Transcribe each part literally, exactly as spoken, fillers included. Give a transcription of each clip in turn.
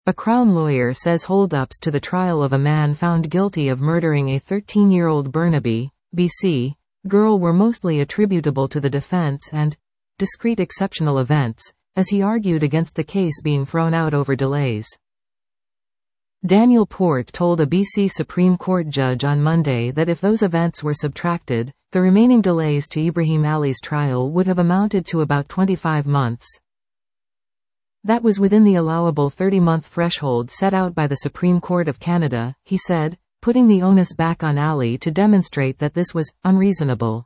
A Crown lawyer says hold-ups to the trial of a man found guilty of murdering a thirteen-year-old Burnaby, B C, girl were mostly attributable to the defense and discrete exceptional events, as he argued against the case being thrown out over delays. Daniel Port told a B C Supreme Court judge on Monday that if those events were subtracted, the remaining delays to Ibrahim Ali's trial would have amounted to about twenty-five months. That was within the allowable thirty-month threshold set out by the Supreme Court of Canada, he said, putting the onus back on Ali to demonstrate that this was unreasonable.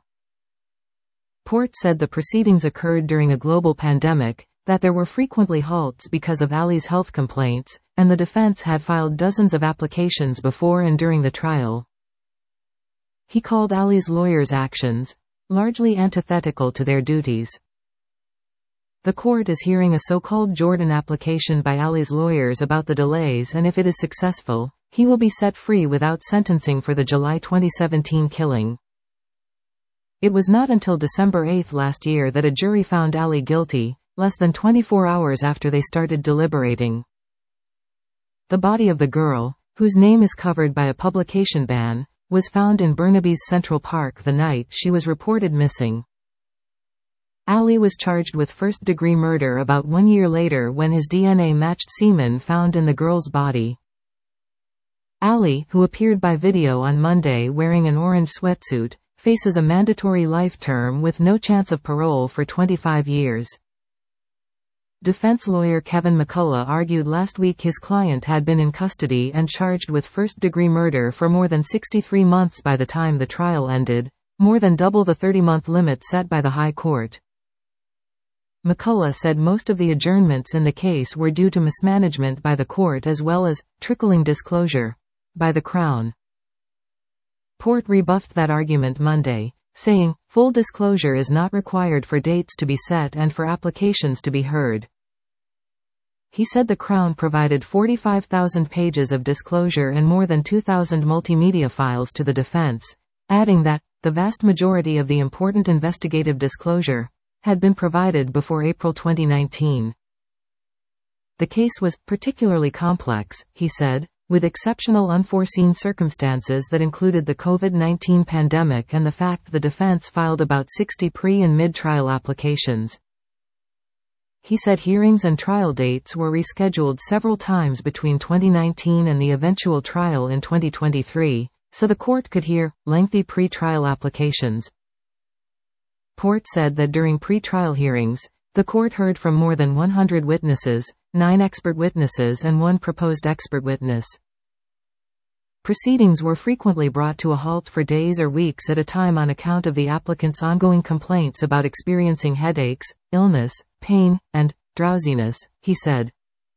Port said the proceedings occurred during a global pandemic, that there were frequently halts because of Ali's health complaints, and the defense had filed dozens of applications before and during the trial. He called Ali's lawyers' actions largely antithetical to their duties. The court is hearing a so-called Jordan application by Ali's lawyers about the delays, and if it is successful, he will be set free without sentencing for the July twenty seventeen killing. It was not until December eighth last year that a jury found Ali guilty, less than twenty-four hours after they started deliberating. The body of the girl, whose name is covered by a publication ban, was found in Burnaby's Central Park the night she was reported missing. Ali was charged with first-degree murder about one year later when his D N A matched semen found in the girl's body. Ali, who appeared by video on Monday wearing an orange sweatsuit, faces a mandatory life term with no chance of parole for twenty-five years. Defense lawyer Kevin McCullough argued last week his client had been in custody and charged with first-degree murder for more than sixty-three months by the time the trial ended, more than double the thirty-month limit set by the High Court. McCullough said most of the adjournments in the case were due to mismanagement by the court as well as trickling disclosure by the Crown. Port rebuffed that argument Monday, saying, full disclosure is not required for dates to be set and for applications to be heard. He said the Crown provided forty-five thousand pages of disclosure and more than two thousand multimedia files to the defense, adding that the vast majority of the important investigative disclosure had been provided before April twenty nineteen. The case was particularly complex, he said, with exceptional unforeseen circumstances that included the COVID nineteen pandemic and the fact the defense filed about sixty pre- and mid-trial applications. He said hearings and trial dates were rescheduled several times between twenty nineteen and the eventual trial in twenty twenty-three, so the court could hear lengthy pre-trial applications. Port said that during pre-trial hearings, the court heard from more than one hundred witnesses, nine expert witnesses and one proposed expert witness. Proceedings were frequently brought to a halt for days or weeks at a time on account of the applicants' ongoing complaints about experiencing headaches, illness, pain, and drowsiness, he said.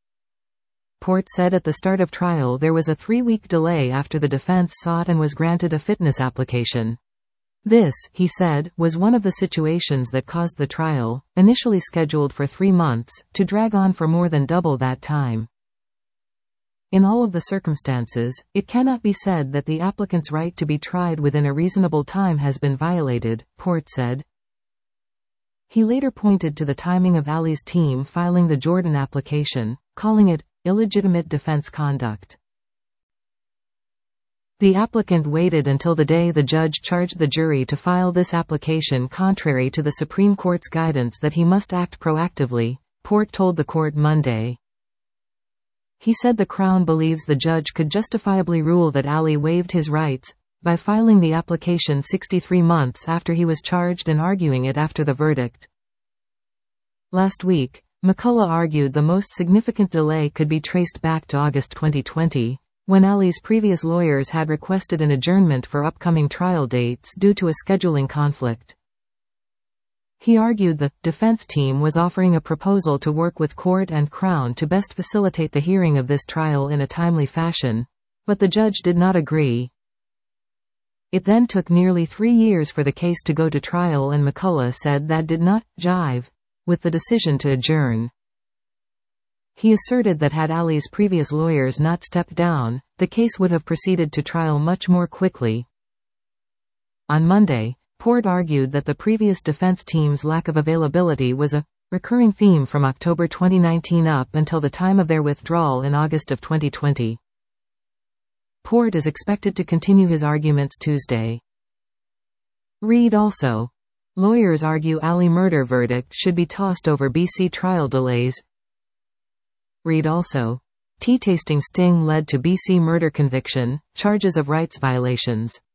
Port said at the start of trial there was a three-week delay after the defense sought and was granted a fitness application. This, he said, was one of the situations that caused the trial, initially scheduled for three months, to drag on for more than double that time. In all of the circumstances, it cannot be said that the applicant's right to be tried within a reasonable time has been violated, Port said. He later pointed to the timing of Ali's team filing the Jordan application, calling it illegitimate defense conduct. The applicant waited until the day the judge charged the jury to file this application contrary to the Supreme Court's guidance that he must act proactively, Port told the court Monday. He said the Crown believes the judge could justifiably rule that Ali waived his rights by filing the application sixty-three months after he was charged and arguing it after the verdict. Last week, McCullough argued the most significant delay could be traced back to August twenty twenty. When Ali's previous lawyers had requested an adjournment for upcoming trial dates due to a scheduling conflict. He argued the defense team was offering a proposal to work with court and Crown to best facilitate the hearing of this trial in a timely fashion, but the judge did not agree. It then took nearly three years for the case to go to trial, and McCullough said that did not jive with the decision to adjourn. He asserted that had Ali's previous lawyers not stepped down, the case would have proceeded to trial much more quickly. On Monday, Port argued that the previous defense team's lack of availability was a recurring theme from October twenty nineteen up until the time of their withdrawal in August of twenty twenty. Port is expected to continue his arguments Tuesday. Read also. Lawyers argue Ali murder verdict should be tossed over B C trial delays. Read also. Tea tasting sting led to B C murder conviction, charges of rights violations.